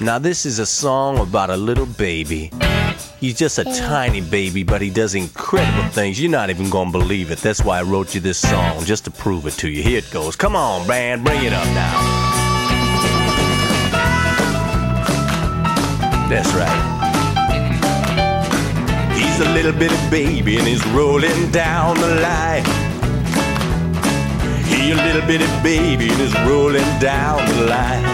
Now this is a song about a little baby. He's just a tiny baby, but he does incredible things. You're not even gonna believe it. That's why I wrote you this song, just to prove it to you. Here it goes. Come on, band, bring it up now. That's right. He's a little bitty baby and he's rolling down the line. He's a little bitty baby and he's rolling down the line.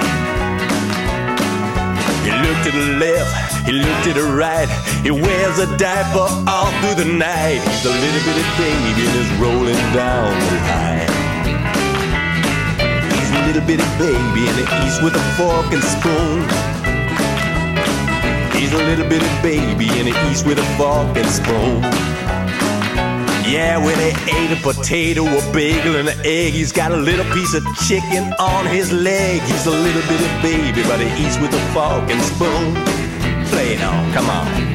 He looked to the left, he looked to the right. He wears a diaper all through the night. He's a little bitty baby and he's rolling down the line. He's a little bitty baby and he eats with a fork and spoon. He's a little bitty baby and he eats with a fork and spoon. Yeah, when he ate a potato, a bagel, and an egg, he's got a little piece of chicken on his leg. He's a little bitty baby, but he eats with a fork and spoon. Play it on, come on.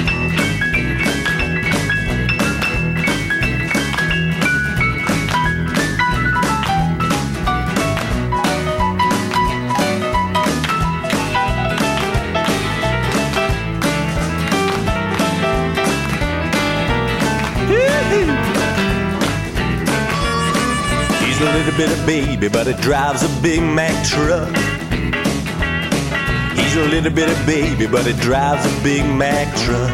He's a little bitty baby, but he drives a Big Mac truck. He's a little bitty baby, but he drives a Big Mac truck.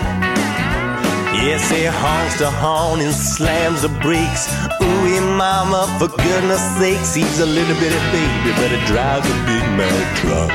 Yes, he honks the horn and slams the brakes. Ooh, mama, for goodness sakes. He's a little bitty baby, but he drives a Big Mac truck.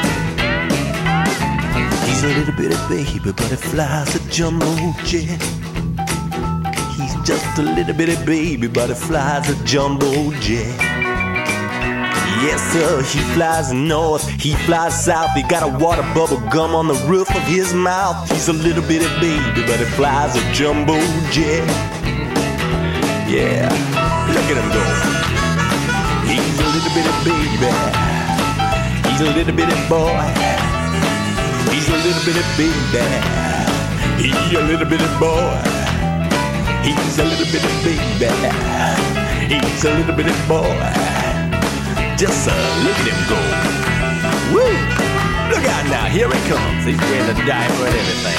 He's a little bitty baby, but he flies a jumbo jet. Just a little bitty baby, but he flies a jumbo jet. Yes, sir, he flies north, he flies south. He got a water bubble gum on the roof of his mouth. He's a little bitty baby, but he flies a jumbo jet. Yeah, look at him go. He's a little bitty baby. He's a little bitty boy. He's a little bitty baby. He's a little bitty boy. He's a little bitty baby. He's a little bitty boy. Just look at him go. Woo! Look out now, here he comes. He's wearing a diaper and everything.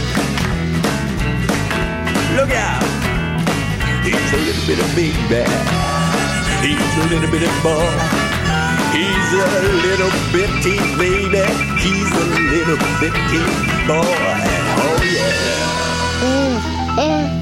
Look out! He's a little bitty baby. He's a little bitty boy. He's a little bitty baby. He's a little bitty boy. Oh yeah.